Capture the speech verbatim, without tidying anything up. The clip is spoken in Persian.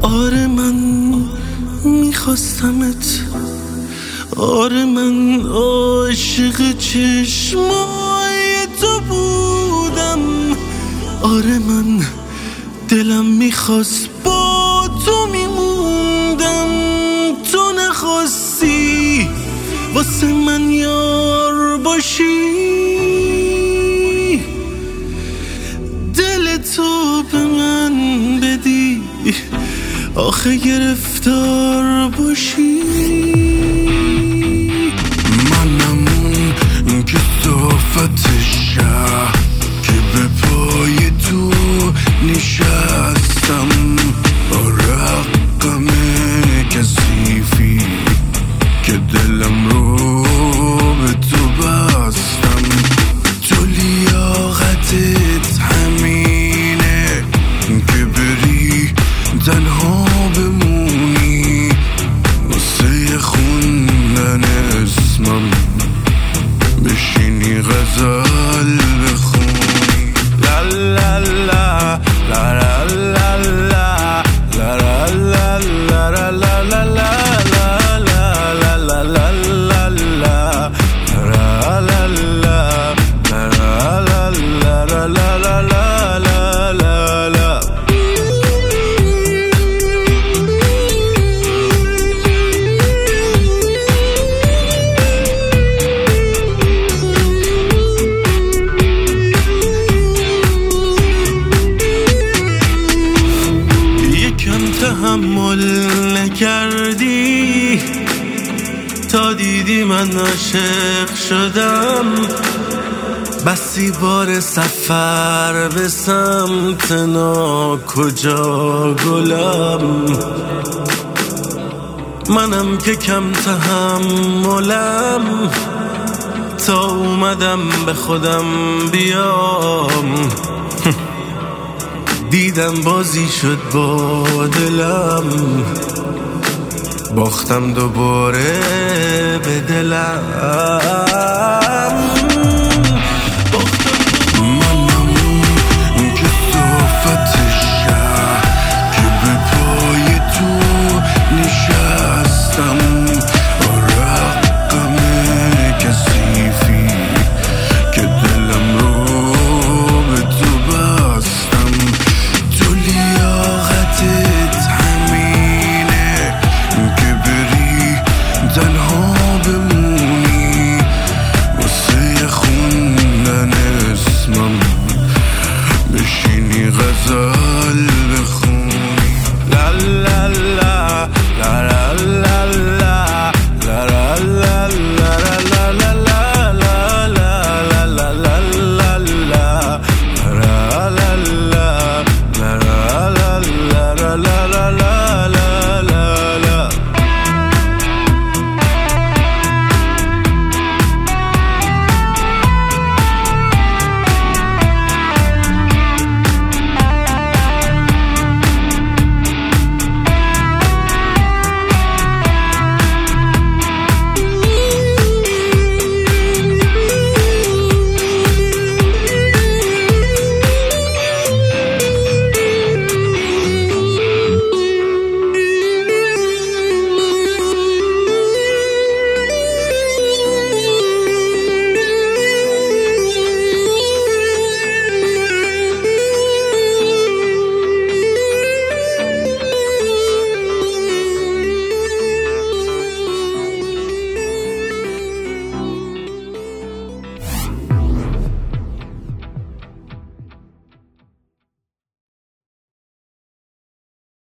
آره من میخواستمت، آره من عاشق چشمای تو بودم، آره من دلم میخواست با تو میموندم، تو نخواستی واسه من یار باشی، دل تو به من بدی آخه گرفتار باشی. منم اون کثافت شهر که به پای تو نشستم، با رقم کثیفی که دلم رو به تو بستم. تو لیاقتت همینه که بری تنها بمونی، واسه خوندن اسمم بشینی غزل بخونی. لا لا لا لا لا لا لا لا لا لا لا لا تحمل نکردی تا دیدی من عاشق شدم، بسی بار سفر به سمت ناکجا گلم. منم که کم تحملم تا اومدم به خودم بیام، دیدم بازی شد با دلم، باختم دوباره به دلم.